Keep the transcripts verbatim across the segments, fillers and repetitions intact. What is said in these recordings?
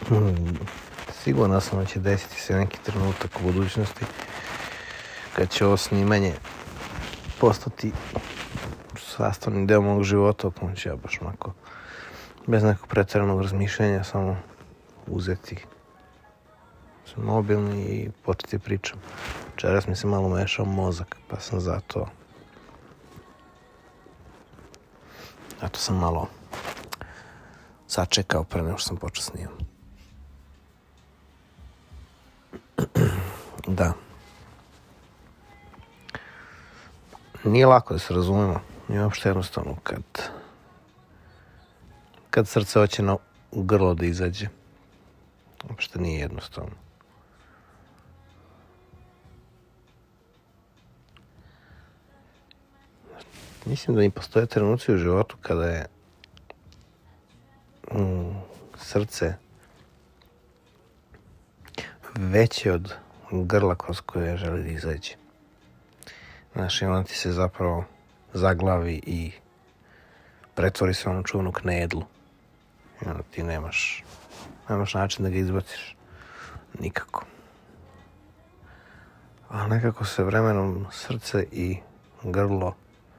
Hmm, sigurno sam da će desiti se neki trenutak u budućnosti kad će ovo snimanje postati sastavni deo mog života, u kojem ću ja baš onako bez nekog pretjeranog razmišljanja samo uzeti mobilni i početi pričam. Večeras mi se malo mešao mozak, pa sam zato zato sam malo sačekao pre nego što sam počeo snimam. Da. Nije lako da se razumemo. Nije uopšte jednostavno kad kad srce hoće na grlo da izađe. Uopšte nije jednostavno. Mislim da mi postoje trenuci u životu kada je mm, srce veće od grla kroz koje želi da izađe. Znaš, i onda ti se zapravo zaglavi i pretvori se onu čuvenu knedlu. I onda ti nemaš, nemaš način da ga izbaciš. Nikako. A nekako se vremenom srce i grlo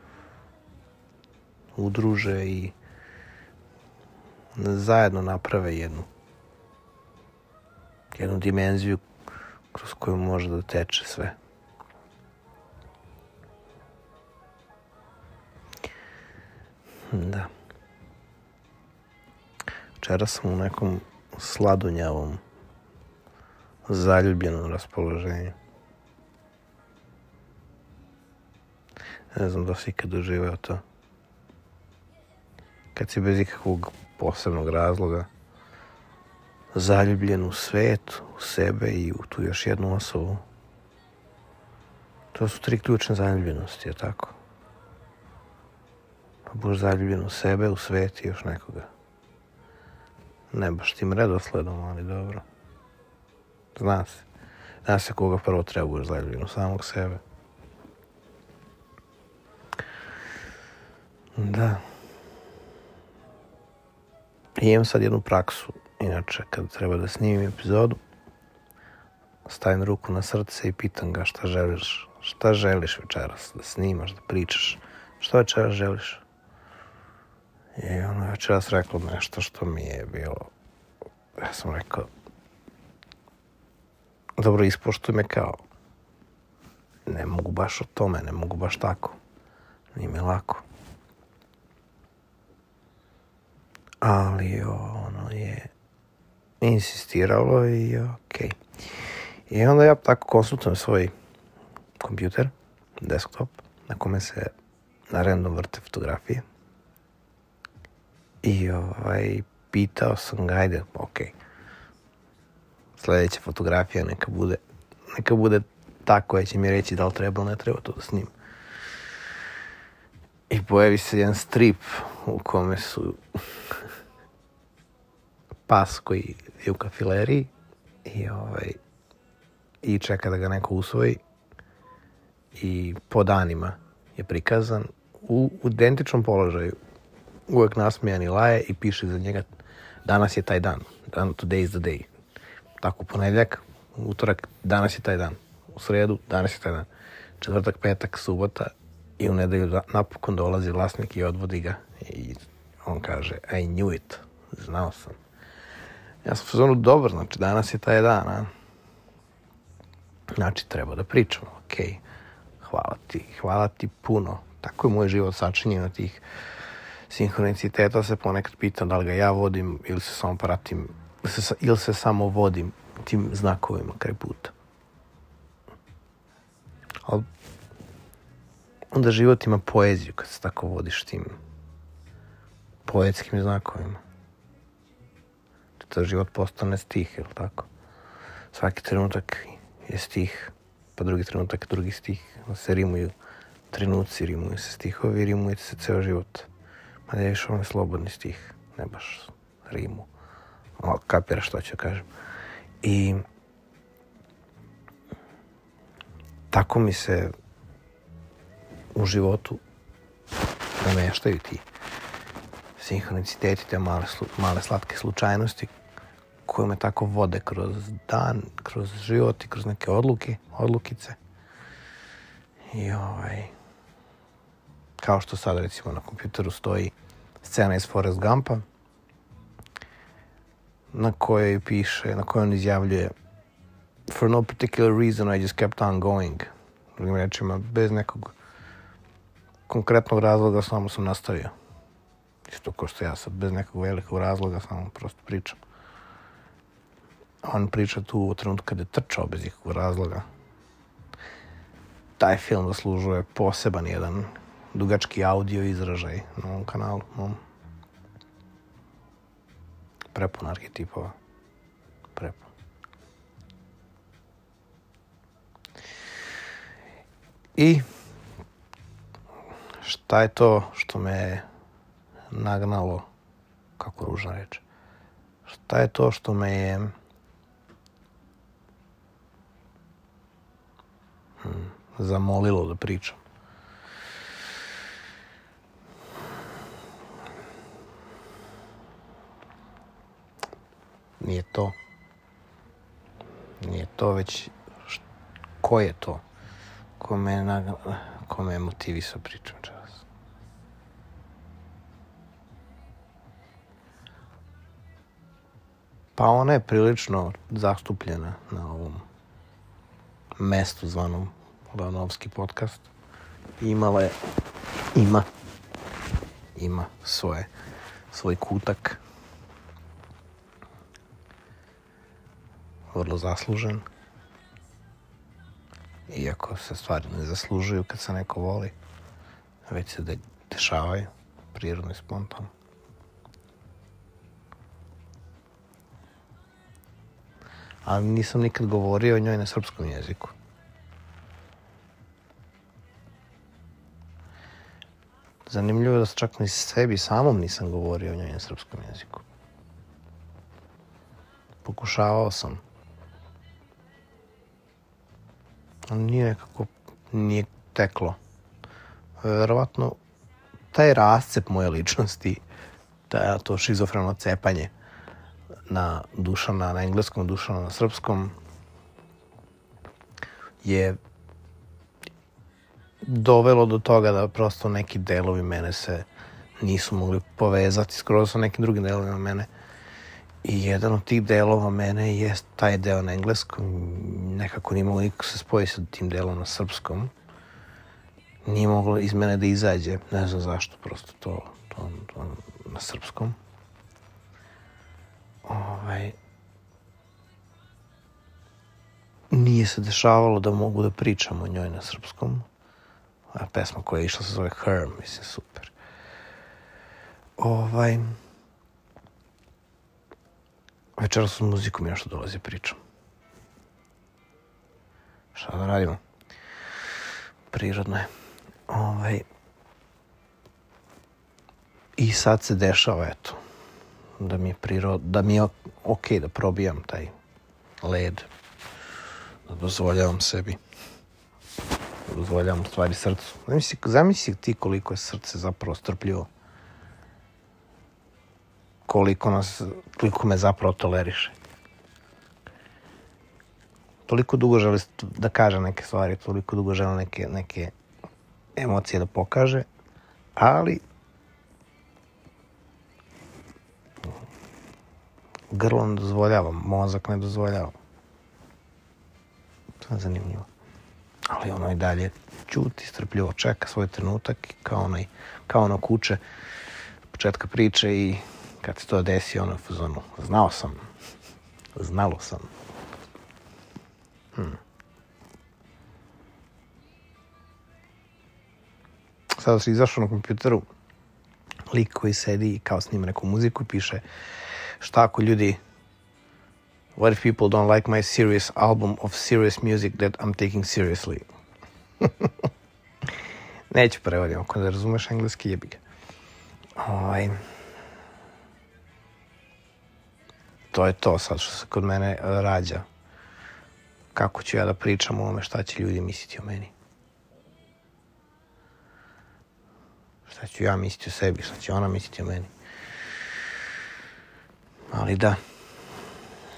udruže i zajedno naprave jednu jednu dimenziju kroz koju može da teče sve. Da. Včera sam u nekom sladunjavom, zaljubljenom raspoloženju. Ne znam da si ikad doživeo to. Kad si bez ikakvog posebnog razloga zaljubljen u svet, u sebe i u tu još jednu osobu. To su tri ključne zaljubljenosti, je tako? Pa budeš zaljubljen u sebe, u svet i još nekoga. Ne baš tim redosledom, ali dobro. Zna se. Zna se koga prvo treba budeš zaljubljen u samog sebe. Da. I imam sad jednu praksu. Inače, kad treba da snimim epizodu, stavim ruku na srce i pitam ga šta želiš. Šta želiš večeras da snimaš, da pričaš? Šta večeras želiš? I ono je večeras rekao nešto što mi je bilo... Ja sam rekao... Dobro, ispoštuj me kao... Ne mogu baš o tome, ne mogu baš tako. Nije mi lako. Ali ono je insistiralo i okej. Okay. I onda ja tako konsultujem svoj kompjuter, desktop, na kome se na random vrte fotografije. I ovaj, pitao sam ga, ajde, okej. Okay. Sljedeća fotografija neka bude, neka bude ta koja će mi reći da li treba ili ne treba to da snim. I pojavi se jedan strip u kome su pas koji je u kafileriji i, ovaj, i čeka da ga neko usvoji i po danima je prikazan u identičnom položaju. Uvijek nasmijan i laje i piše za njega danas je taj dan. Today is the day. Tako, ponedjeljak, utorak, danas je taj dan. U sredu, danas je taj dan. Četvrtak, petak, subota i u nedelju napokon dolazi vlasnik i odvodi ga. I on kaže, I knew it. Znao sam. Ja sam u fazonu dobar, znači danas je taj dan, a? Znači treba da pričamo, okej. Okay. Hvala ti, hvala ti puno. Tako je moj život sačinjen od tih sinhroniciteta, se ponekad pitam da li ga ja vodim ili se samo pratim, ili se, ili se samo vodim tim znakovima kraj puta. Ali onda život ima poeziju kad se tako vodiš tim poetskim znakovima. To život postane stih, je li tako? Svaki trenutak je stih, pa drugi trenutak drugi stih. Se rimuju trenuci, rimuju se stihovi, rimuje se ceo život. Ma da je još onaj slobodni stih, ne baš rimu. Ali kapiraš što ću kažem. I tako mi se u životu nameštaju ti sinhroniciteti, te male, male slatke slučajnosti koje me tako vode kroz dan, kroz život i kroz neke odluke, odlukice. I ovaj, kao što sad recimo na kompjuteru stoji scena iz Forrest Gumpa, na kojoj piše, na kojoj on izjavljuje for no particular reason I just kept on going. Drugim rečima, bez nekog konkretnog razloga samo sam nastavio. Isto kao što ja sad, bez nekog velikog razloga samo prosto pričam. On priča tu u trenutku kada je trčao bez ikakvog razloga. Taj film zaslužuje poseban jedan dugački audio izražaj na ovom kanalu. Mom. Prepun arhetipova. Prepun. I šta je to što me je nagnalo, kako ružna reč, šta je to što me je hmm, zamolilo da pričam? Nije to. Nije to, već št, ko je to? Ko me je, nag... ko me je motivisao pričam čas? Pa ona je prilično zastupljena na ovom mestu zvanom Lanovski podcast. Imala je, ima, ima svoje, svoj kutak. Vrlo zaslužen. Iako se stvari ne zaslužuju kad se neko voli, već se de- dešavaju prirodno i spontano. Ali nisam nikad govorio o njoj na srpskom jeziku. Zanimljivo je da čak ni sebi samom nisam govorio o njoj na srpskom jeziku. Pokušavao sam. Ali nije nekako, nije teklo. Verovatno, taj rascep moje ličnosti, taj, to šizofreno cepanje na Dušana, na engleskom, Dušana na srpskom, je dovelo do toga da prosto neki delovi mene se nisu mogli povezati skoro sa nekim drugim delovima mene. I jedan od tih delova mene je taj deo na engleskom. Nekako nije moglo nikako se spojiti sa tim delom na srpskom. Nije moglo iz mene da izađe. Ne znam zašto, prosto to, to, to na srpskom. Ovaj, nije se dešavalo da mogu da pričam o njoj na srpskom. A pesma koja je išla se zove Her, mislim, super. Ovaj, večeras s muzikom još dolazi pričam. Šta da radimo? Prirodno je. Ovaj, I sad se dešava, eto, da mi je prirod, da mi je ok da probijam taj led, da dozvoljavam sebi, da dozvoljavam stvari srcu. Zamisli, zamisli ti koliko je srce zapravo strpljivo, koliko nas, koliko me zapravo toleriše. Toliko dugo želi da kaže neke stvari, toliko dugo želi neke, neke emocije da pokaže, ali grlo ne dozvoljava, mozak ne dozvoljava. To je zanimljivo. Ali ono i dalje ćuti, strpljivo čeka svoj trenutak i kao onaj, kao ono kuće početka priče i kad se to desi, ono u fazonu, znao sam, znalo sam. Hmm. Sada se izašao na kompjuteru lik koji sedi i kao snima neku muziku i piše šta ako ljudi, what if people don't like my serious album of serious music that I'm taking seriously? Neću prevodim, ako ne razumeš engleski, jebi ga. Ovaj, to je to sad što se kod mene rađa. Kako ću ja da pričam o ovome, šta će ljudi misliti o meni? Šta ću ja misliti o sebi, šta će ona misliti o meni? Ali da,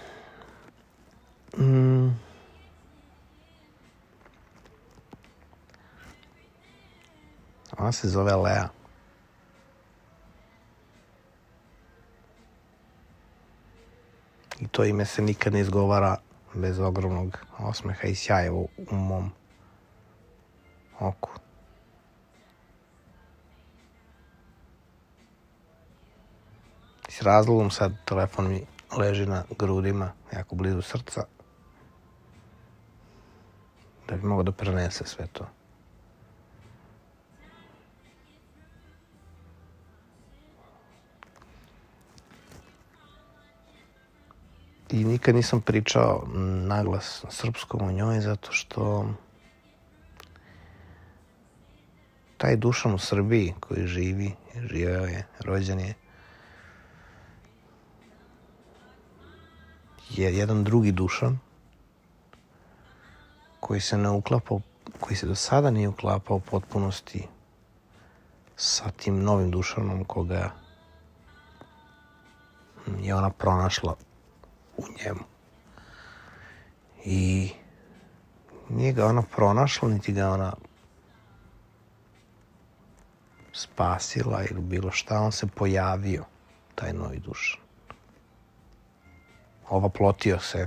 se zove Lea. I to ime se nikad ne izgovara bez ogromnog osmeha i sjaja u, u mom oku. I s razlogom sad telefon mi leži na grudima, jako blizu srca, da bi mogao da prenese sve to. I nikad nisam pričao naglas srpskom o njoj, zato što taj Dušan u Srbiji koji živi, živeo je, rođen je, je jedan drugi Dušan koji se ne uklapa, koji se do sada nije uklapao u potpunosti sa tim novim Dušanom koga je ona pronašla u njemu. I nije ga ona pronašla, niti ga ona spasila ili bilo šta, on se pojavio, taj novi Dušan. Ovaplotio se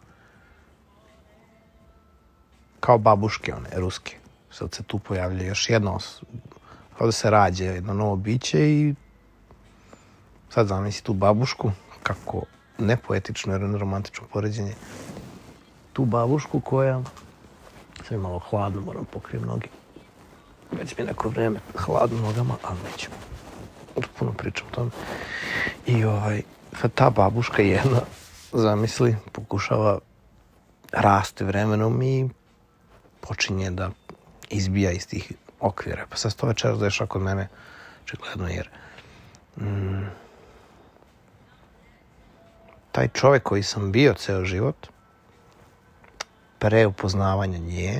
kao babuške one, ruske. Sad se tu pojavlja još jedno, ovdje se rađa jedno novo biće i sad zamisli tu babušku, kako nepoetično jer romantično poređenje, tu babušku koja, sad je malo hladno, moram pokrijem noge, već mi je neko vreme hladno nogama, ali neću, puno pričam o tome. I ovaj, ta babuška jedna, zamisli, pokušava raste vremenom i počinje da izbija iz tih okvira. Pa sad sto večera dešava kod mene, očigledno, jer mm, taj čovjek koji sam bio ceo život, pre upoznavanja nje,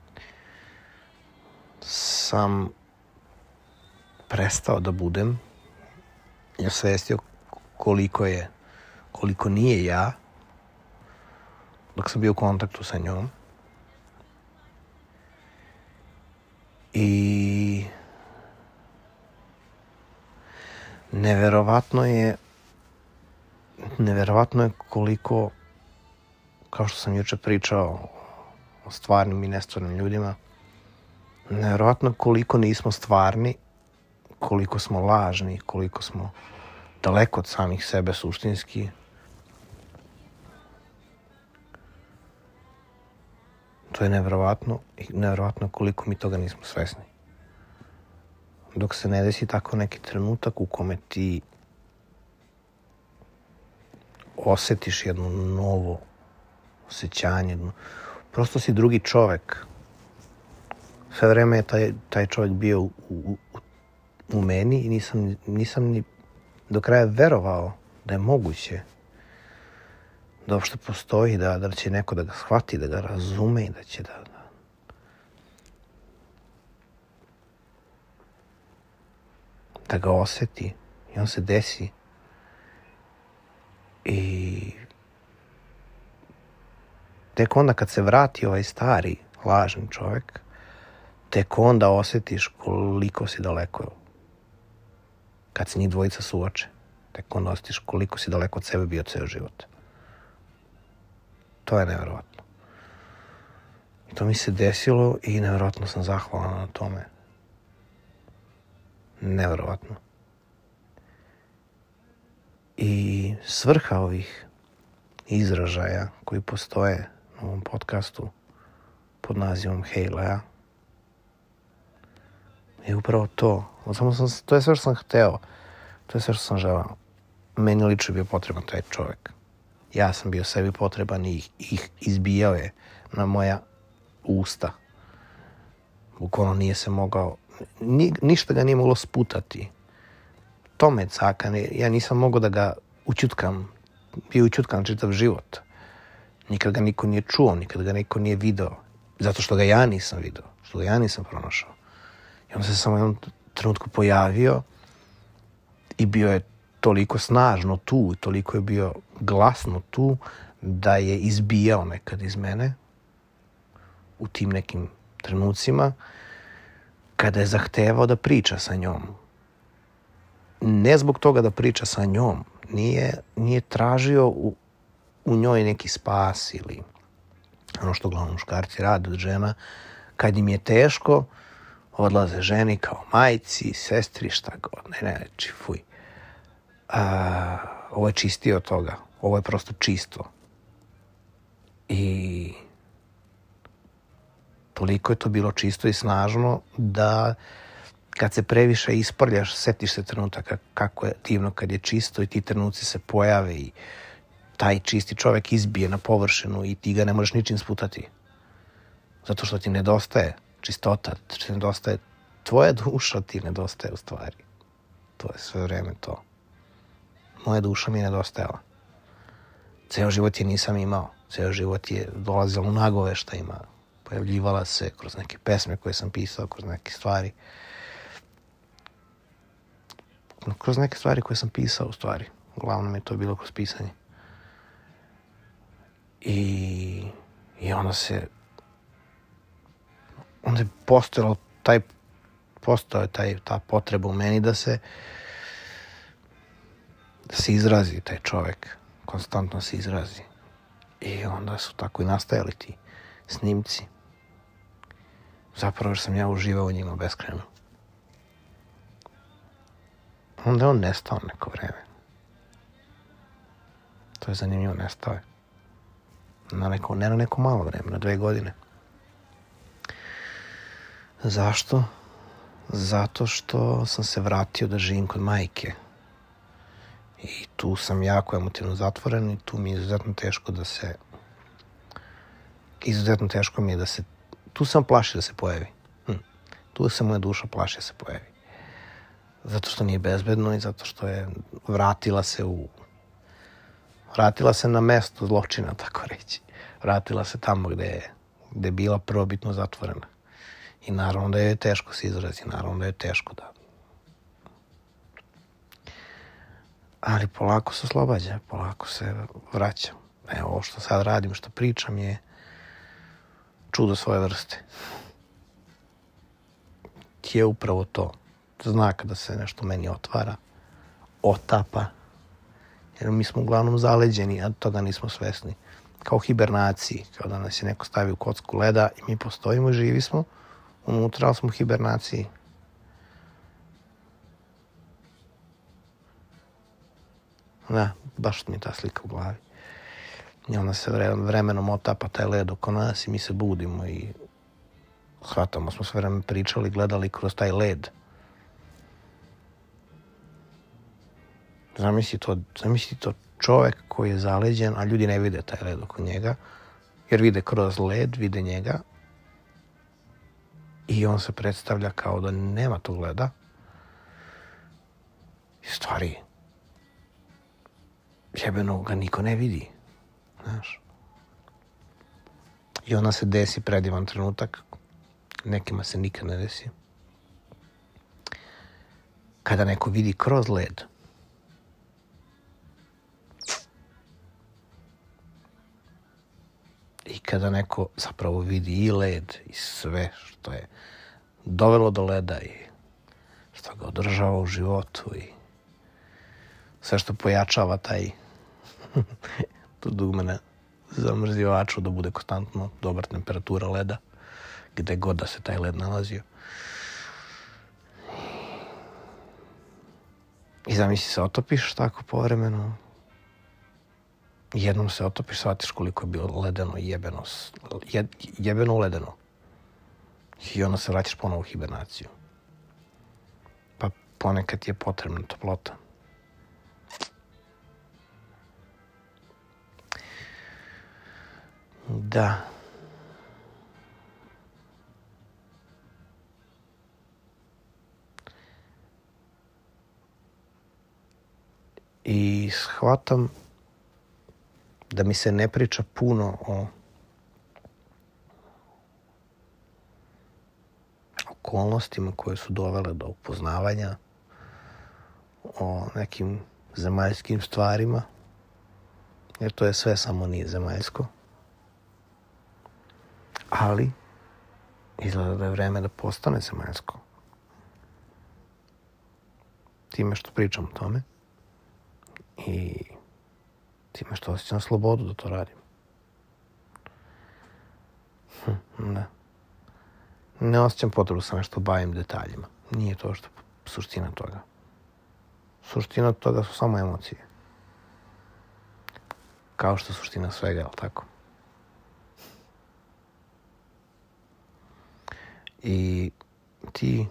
sam prestao da budem i osvestio koliko je, koliko nije ja, dok sam bio u kontaktu sa njom. I neverovatno je neverovatno je koliko, kao što sam juče pričao o stvarnim i nestvarnim ljudima, neverovatno je koliko nismo stvarni, koliko smo lažni, koliko smo daleko od samih sebe suštinski. To je neverovatno i neverovatno koliko mi toga nismo svesni. Dok se ne desi tako neki trenutak u kome ti osjetiš jedno novo osjećanje, jedno, prosto si drugi čovek. Sve vreme je taj, taj čovjek bio u, u, u meni i nisam, nisam ni do kraja verovao da je moguće da uopšte postoji, da, da će neko da ga shvati, da ga razume i da će da, da... da ga osjeti i on se desi. I tek onda kad se vrati ovaj stari, lažni čovjek, tek onda osjetiš koliko si daleko. Kad se njih dvojica suoče, tek onda osjetiš koliko si daleko od sebe bio ceo život. To je nevjerovatno. I to mi se desilo i nevjerovatno sam zahvalan na tome. Nevjerovatno. I svrha ovih izražaja koji postoje na ovom podcastu pod nazivom Hej Lea je upravo to. Samo sam, to je sve što sam hteo. To je sve što sam želao. Meni lično je bio potreban taj čovjek. Ja sam bio sebi potreban i ih izbijao je na moja usta. Bukvalno nije se mogao, ni, ništa ga nije moglo sputati. To me caka, ja nisam mogao da ga učutkam. Bio učutkan čitav život. Nikad ga niko nije čuo, nikad ga niko nije video. Zato što ga ja nisam video, što ga ja nisam pronašao. I on se samo u jednom trenutku pojavio i bio je toliko snažno tu, toliko je bio glasno tu, da je izbijao nekad iz mene u tim nekim trenucima, kada je zahtevao da priča sa njom, ne zbog toga da priča sa njom, nije, nije tražio u, u njoj neki spas ili ono što uglavnom muškarci rade od žena, kad im je teško, odlaze ženi kao majci, sestri, šta god, ne, ne, reći, fuj. A, ovo je čistije od toga, ovo je prosto čisto. I toliko je to bilo čisto i snažno da kad se previše isprljaš, setiš se trenutaka kako je divno kad je čisto i ti trenuci se pojave i taj čisti čovjek izbije na površinu i ti ga ne možeš ničim sputati. Zato što ti nedostaje čistota, ti nedostaje tvoja duša, ti nedostaje u stvari. To je sve vreme to. Moja duša mi je nedostajala. Ceo život je nisam imao. Ceo život je dolazila u nagoveštajima. Pojavljivala se kroz neke pesme koje sam pisao, kroz neke stvari. Kroz neke stvari koje sam pisao, u stvari. Uglavnom je to bilo kroz pisanje. I, i onda se... Onda je postojalo taj... Postojao je taj, ta potreba u meni da se... da se izrazi taj čovjek. Konstantno se izrazi. I onda su tako i nastajali ti snimci. Zapravo sam ja uživao u njima beskrajno. Onda je on nestao neko vreme. To je zanimljivo, nestao je. Na neko, ne na neko malo vreme, na dve godine. Zašto? Zato što sam se vratio da živim kod majke. I tu sam jako emotivno zatvoren i tu mi je izuzetno teško da se... Izuzetno teško mi je da se... Tu sam plaši da se pojavi. Hm. Tu se moja duša plaši da se pojavi. Zato što nije bezbedno i zato što je vratila se u... Vratila se na mesto zločina, tako reći. Vratila se tamo gde je, gde je bila prvobitno zatvorena. I naravno da je teško se izrazi, naravno da je teško da... Ali polako se oslobađa, polako se vraća. Evo, ovo što sad radim, što pričam je čudo svoje vrste. Je upravo to. Znak da se nešto meni otvara, otapa. Jer mi smo uglavnom zaleđeni, a toga nismo svesni. Kao u hibernaciji, kao da nas je neko stavi u kocku leda i mi postojimo i živi smo. Unutra, ali smo u hibernaciji. Da, baš mi je ta slika u glavi. I onda se vremenom otapa taj led oko nas i mi se budimo i shvatamo, smo sve vreme pričali, gledali kroz taj led. Zamisli to, zamisli to čovjek koji je zaleđen, a ljudi ne vide taj led oko njega, jer vide kroz led, vide njega i on se predstavlja kao da nema tog leda. I stvari, jebeno ga niko ne vidi, znaš. I onda se desi predivan trenutak, nekima se nikad ne desi, kada neko vidi kroz led. I kada neko zapravo vidi i led i sve što je dovelo do leda i što ga održava u životu i sve što pojačava taj to dugme na zamrzivaču da bude konstantno dobra temperatura leda gde god da se taj led nalazio. I zamisli se otopiš tako povremeno. Jednom se otopiš, shvatiš koliko je bilo ledeno i jebeno, je, jebeno ledeno. I onda se vraćaš ponovo u hibernaciju. Pa ponekad ti je potrebna toplota. Da. I shvatam da mi se ne priča puno o okolnostima koje su dovele do upoznavanja, o nekim zemaljskim stvarima, jer to je sve samo nije zemaljsko. Ali izgleda da je vreme da postane zemaljsko. time što pričam o tome i time što osjećam slobodu da to radim. Hm, da. Ne osjećam potrebu sa nešto bavim detaljima. Nije to što suština toga. Suština toga su samo emocije. Kao što suština svega, je li tako? I ti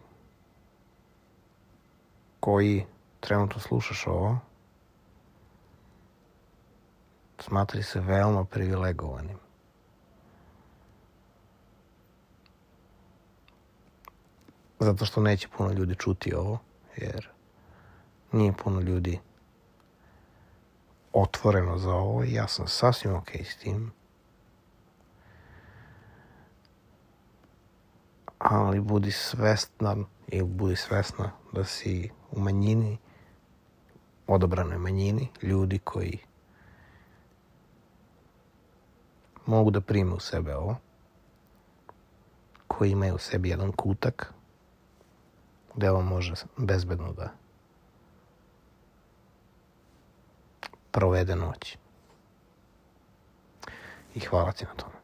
koji trenutno slušaš ovo, smatri se veoma privilegovanim. Zato što neće puno ljudi čuti ovo, jer nije puno ljudi otvoreno za ovo i ja sam sasvim okej s tim. Ali budi svestan ili budi svesna da si u manjini, odabranoj manjini, ljudi koji mogu da prime u sebe ovo, koji imaju u sebi jedan kutak gde ovo može bezbedno da provede noć. I hvala ti na tome.